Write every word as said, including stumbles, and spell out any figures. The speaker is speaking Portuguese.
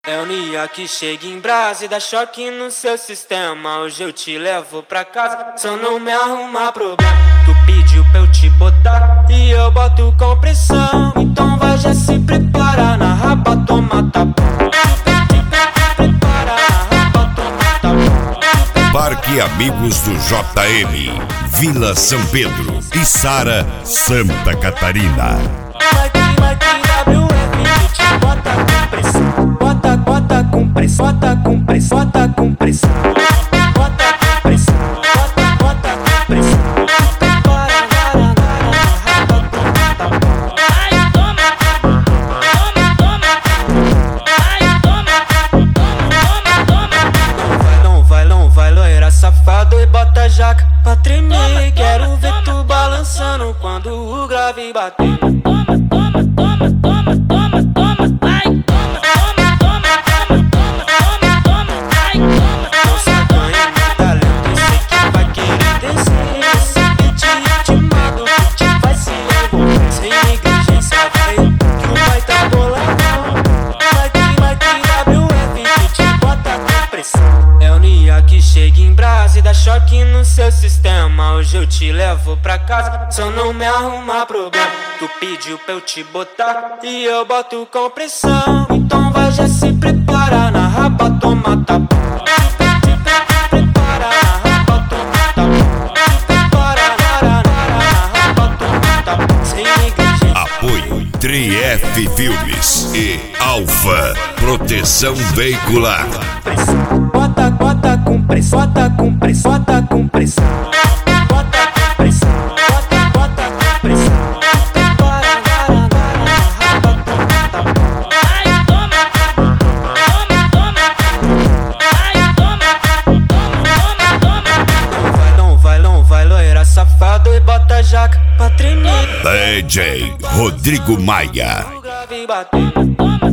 É o Nia que chega em brasa e dá choque no seu sistema. Hoje eu te levo pra casa, só não me arrumar problema. Tu pediu pra eu te botar e eu boto com pressão. Então vai já se prepara na raba, toma tapa. Prepara na raba, toma tapa. Parque Amigos do J M, Vila São Pedro, Içara, Santa Catarina. Bota, bota com pressão, bota com pressão, bota com pressão, bota com pressão, bota, bota com pressão. Ai, toma, toma, toma. Ai, toma, toma, toma. Não vai, não vai, loira safado e bota a jaca pra tremer. Quero ver tu balançando quando o grave bater. Toma, toma, toma, toma, toma, toma. Ai, chega em brasa e dá choque no seu sistema. Hoje eu te levo pra casa, só não me arrumar problema. Tu pediu pra eu te botar e eu boto com pressão. Então vai já se prepara na raba, toma tapa. Prepara na raba, toma tapa. Prepara na raba, toma tapa. Sem negligência. Apoio Tri F Filmes e Alfa Proteção Veicular. Bota, bota com pressão, bota com pressão, bota com pressão, bota com pressão, bota, bota com pressão. Ai, toma, toma, toma. Ai, toma, toma, toma. Não vai, não vai, não vai, loira safado e bota a jaca pra tremer. D J Rodrigo Maia. O grave batendo.